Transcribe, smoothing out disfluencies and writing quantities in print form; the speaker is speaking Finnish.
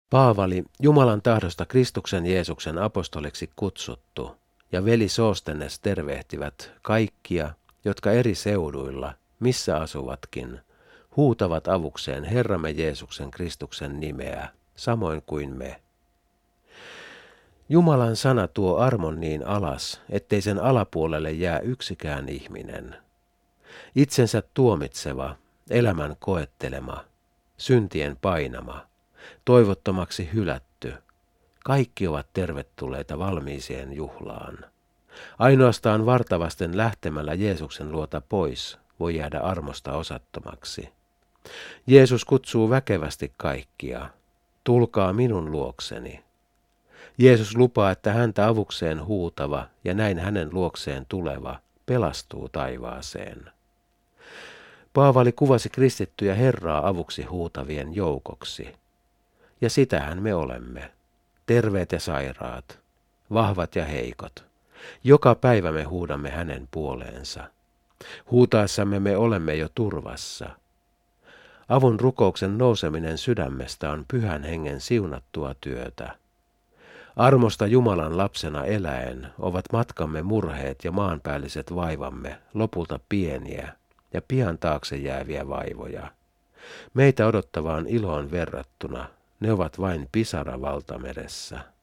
Paavali, Jumalan tahdosta Kristuksen Jeesuksen apostoliksi kutsuttu, ja veli Soostenes tervehtivät kaikkia, jotka eri seuduilla, missä asuvatkin, huutavat avukseen Herramme Jeesuksen Kristuksen nimeä, samoin kuin me. Jumalan sana tuo armon niin alas, ettei sen alapuolelle jää yksikään ihminen. Itsensä tuomitseva, elämän koettelema, syntien painama, toivottomaksi hylätty, kaikki ovat tervetulleita valmiiseen juhlaan. Ainoastaan vartavasten lähtemällä Jeesuksen luota pois voi jäädä armosta osattomaksi. Jeesus kutsuu väkevästi kaikkia, tulkaa minun luokseni. Jeesus lupaa, että häntä avukseen huutava ja näin hänen luokseen tuleva pelastuu taivaaseen. Paavali kuvasi kristittyjä Herraa avuksi huutavien joukoksi. Ja sitähän me olemme, terveet ja sairaat, vahvat ja heikot. Joka päivä me huudamme hänen puoleensa. Huutaessamme me olemme jo turvassa. Avun rukouksen nouseminen sydämestä on Pyhän Hengen siunattua työtä. Armosta Jumalan lapsena eläen ovat matkamme murheet ja maanpäälliset vaivamme lopulta pieniä ja pian taakse jääviä vaivoja. Meitä odottavaan iloon verrattuna ne ovat vain pisara valtameressä.